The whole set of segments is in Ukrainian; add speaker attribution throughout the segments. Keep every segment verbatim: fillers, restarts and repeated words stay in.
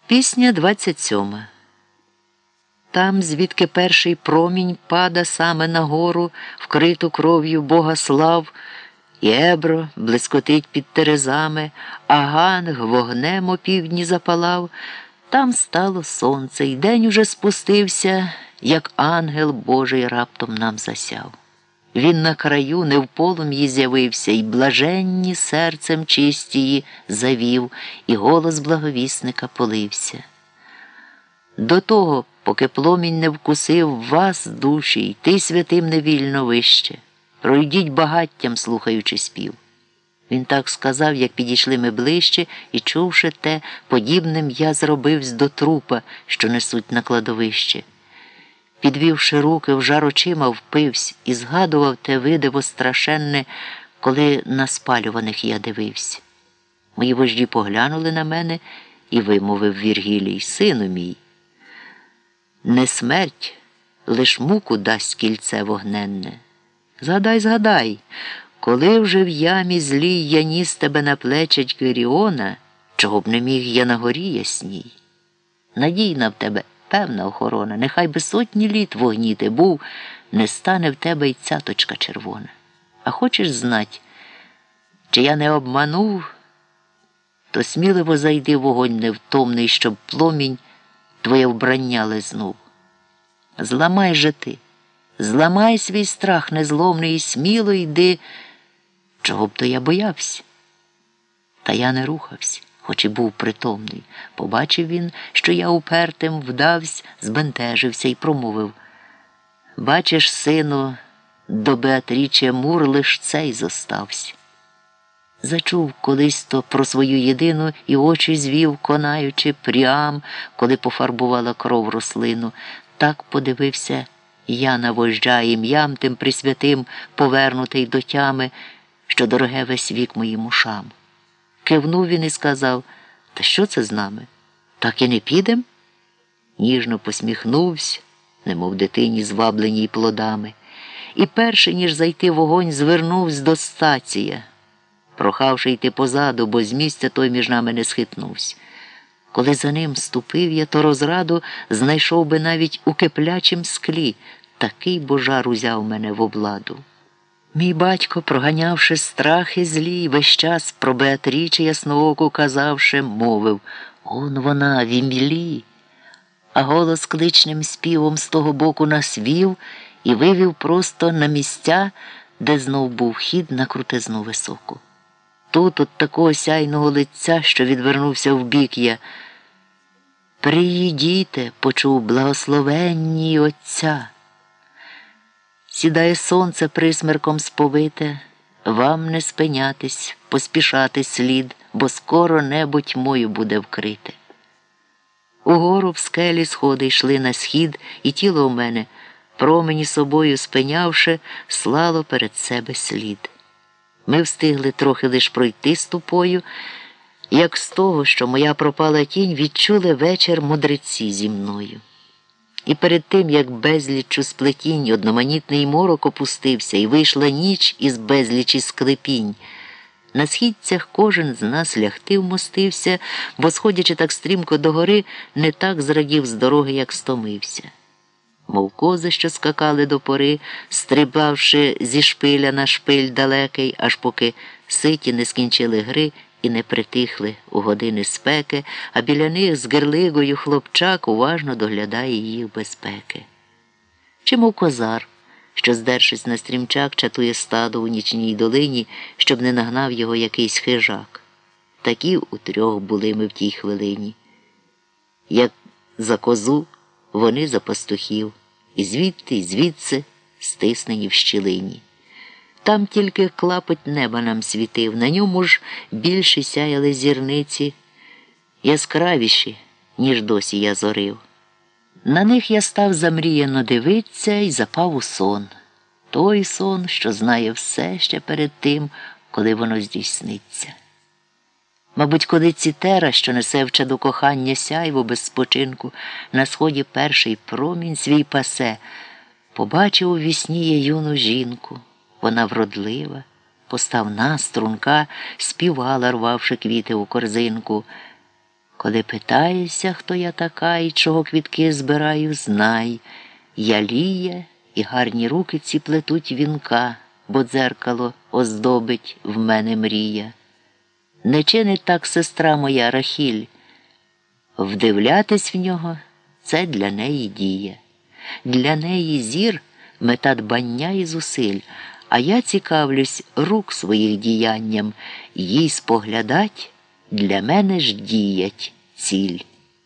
Speaker 1: Пісня двадцять сьома. Там, звідки перший промінь пада саме на гору, вкриту кров'ю Бога слав, і Ебро блискотить під терезами, а Ганг вогнем опівдні запалав, там стало сонце, і день уже спустився, як ангел Божий раптом нам засяв. Він на краю не в полум'ї з'явився, і блаженні серцем чистії завів, і голос благовісника полився. До того, поки пломінь не вкусив вас, душі, йти святим невільно вище, пройдіть багаттям, слухаючи спів. Він так сказав, як підійшли ми ближче, і, чувши те, подібним я зробивсь до трупа, що несуть на кладовище. Підвівши руки, в жар очима впивсь і згадував те видиво страшенне, коли на спалюваних я дивився. Мої вожді поглянули на мене, і вимовив Віргілій: «Сину мій, не смерть, лиш муку дасть кільце вогненне. Згадай, згадай, коли вже в ямі злій я ніс тебе на плечать Геріона, чого б не міг я на горі ясній. Надійна в тебе певна охорона, нехай би сотні літ вогні ти був, не стане в тебе й цяточка червона. А хочеш знать, чи я не обманув, то сміливо зайди в вогонь невтомний, щоб пломінь твоє вбрання лизнув. Зламай же ти, зламай свій страх незломний і сміло йди, чого б то я боявся. Та я не рухався, хоч і був притомний. Побачив він, що я упертим вдавсь, збентежився і промовив: «Бачиш, сину, до Беатріче Мур лиш цей зостався». Зачув колись то про свою єдину і очі звів, конаючи Пріам, коли пофарбувала кров рослину. Так подивився я на вождя ім'ям тим присвятим, повернутий до тями, що дороге весь вік моїм ушам. Кивнув він і сказав: «Та що це з нами? Так і не підем?» Ніжно посміхнувся, немов дитині звабленій плодами, і перший, ніж зайти в вогонь, звернувся до стація, прохавши йти позаду, бо з місця той між нами не схитнувся. Коли за ним ступив я, то розраду знайшов би навіть у киплячім склі, такий бо жар узяв мене в обладу. Мій батько, проганявши страхи злі, весь час про Беатріче яснооку казавши, мовив: «Он вона, в імлі!» А голос кличним співом з того боку нас вів і вивів просто на місця, де знов був хід на крутизну високу. Тут от такого сяйного лиця, що відвернувся вбік я: «Приїдіте», – почув, «благословенні Отця». Сідає сонце присмерком сповите, вам не спинятись, поспішати слід, бо скоро небо тьмою буде вкрите. Угору в скелі сходи йшли на схід, і тіло у мене, промені собою спинявши, слало перед себе слід. Ми встигли трохи лиш пройти ступою, як з того, що моя пропала тінь, відчули вечір мудреці зі мною. І перед тим, як безліччю сплетінь одноманітний морок опустився, і вийшла ніч із безлічі склепінь, на східцях кожен з нас лягти вмостився, бо, сходячи так стрімко до гори, не так зрадів з дороги, як стомився. Мов кози, що скакали до пори, стрибавши зі шпиля на шпиль далекий, аж поки ситі не скінчили гри і не притихли у години спеки, а біля них з гирлигою хлопчак уважно доглядає їх безпеки. Чи мов козар, що, здершись на стрімчак, чатує стадо у нічній долині, щоб не нагнав його якийсь хижак. Такі утрьох були ми в тій хвилині. Як за козу, вони за пастухів, і звідти, і звідси стиснені в щілині. Там тільки клапоть неба нам світив, на ньому ж більше сяяли зірниці, яскравіші, ніж досі я зорив. На них я став замріяно дивитися і запав у сон. Той сон, що знає все ще перед тим, коли воно здійсниться. Мабуть, коли Цітера, що несе в чаду кохання сяйво без спочинку, на сході перший промінь свій пасе, побачив у вісні я юну жінку. Вона вродлива, поставна, струнка, співала, рвавши квіти у корзинку. Коли питаєшся, хто я така і чого квітки збираю, знай, я Лія, і гарні руки ці плетуть вінка, бо дзеркало оздобить в мене мрія. Не чинить так сестра моя Рахіль, вдивлятись в нього – це для неї дія. Для неї зір – мета дбання і зусиль, а я цікавлюсь рук своїх діянням, їй споглядать, для мене ж діять ціль.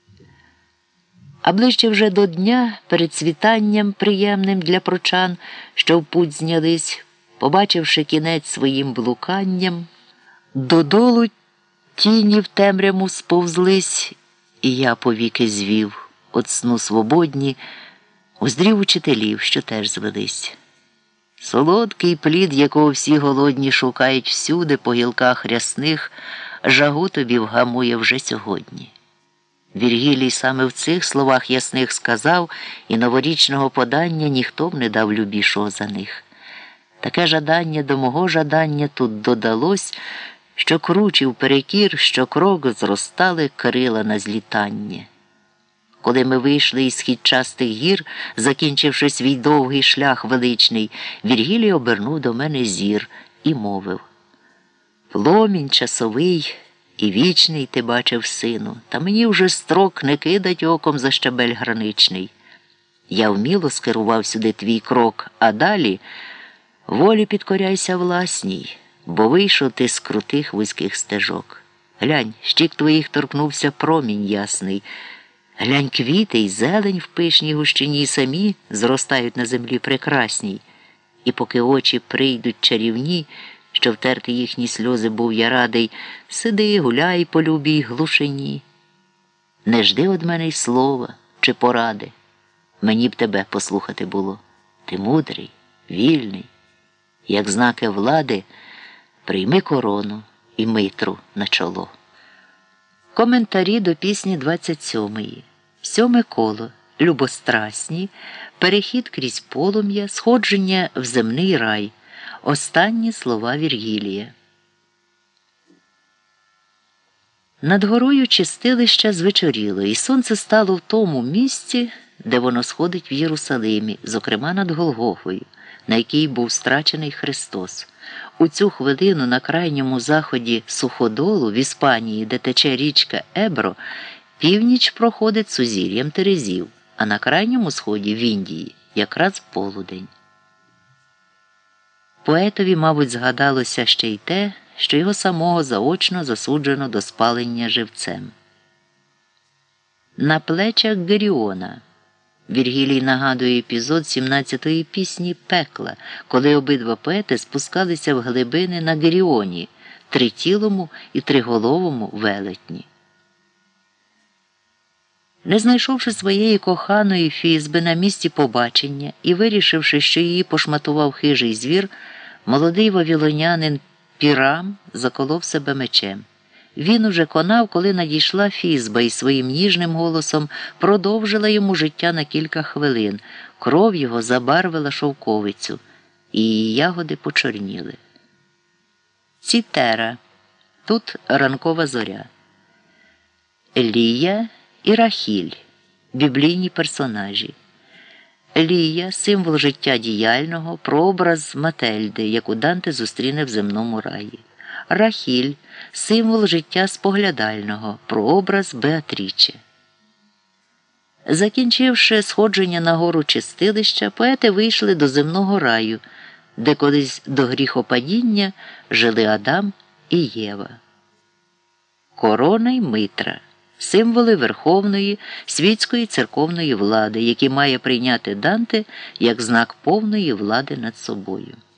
Speaker 1: А ближче вже до дня, перед світанням приємним для прочан, що в путь знялись, побачивши кінець своїм блуканням, додолу тіні в темряву сповзлись, і я повіки звів, от сну свободні, уздрів учителів, що теж звелись. Солодкий плід, якого всі голодні шукають всюди по гілках рясних, жагу тобі вгамує вже сьогодні. Віргілій саме в цих словах ясних сказав, і новорічного подання ніхто б не дав любішого за них. Таке жадання до мого жадання тут додалось, що кручів перекір, що крок зростали крила на злітання. Коли ми вийшли із східчастих гір, закінчивши свій довгий шлях величний, Віргілій обернув до мене зір і мовив: «Пломінь часовий і вічний ти бачив, сину, та мені вже строк не кидать оком за щабель граничний. Я вміло скерував сюди твій крок, а далі волі підкоряйся власній, бо вийшов ти з крутих вузьких стежок. Глянь, щік твоїх торкнувся промінь ясний. Глянь, квіти й зелень в пишній гущині самі зростають на землі прекрасній. І поки очі прийдуть чарівні, що втерти їхні сльози був я радий, сиди, гуляй по любій глушині. Не жди од мене й слова чи поради, мені б тебе послухати було. Ти мудрий, вільний, як знаки влади, прийми корону і митру на чоло». Коментарі до пісні двадцять сьомої. Сьоме коло. Любострасні. Перехід крізь полум'я. Сходження в земний рай. Останні слова Віргілія. Над горою чистилища звечоріло, і сонце стало в тому місці, де воно сходить в Єрусалимі, зокрема над Голгофою, на якій був страчений Христос. У цю хвилину на крайньому заході Суходолу, в Іспанії, де тече річка Ебро, північ проходить сузір'ям Терезів, а на крайньому сході в Індії якраз полудень. Поетові, мабуть, згадалося ще й те, що його самого заочно засуджено до спалення живцем. На плечах Геріона. Віргілій нагадує епізод сімнадцятої пісні «Пекла», коли обидва поети спускалися в глибини на Геріоні, тритілому і триголовому велетні. Не знайшовши своєї коханої Фізби на місці побачення і вирішивши, що її пошматував хижий звір, молодий вавілонянин Пірам заколов себе мечем. Він уже конав, коли надійшла Фізба і своїм ніжним голосом продовжила йому життя на кілька хвилин. Кров його забарвила шовковицю, і її ягоди почорніли. Цітера. Тут ранкова зоря. Лія і Рахіль. Біблійні персонажі. Лія – символ життя діяльного, прообраз Мательди, яку Данте зустріне в земному раї. Рахіль – символ життя споглядального, прообраз Беатріче. Закінчивши сходження на гору чистилища, поети вийшли до земного раю, де колись до гріхопадіння жили Адам і Єва. Корона й митра – символи верховної, світської церковної влади, які має прийняти Данте як знак повної влади над собою.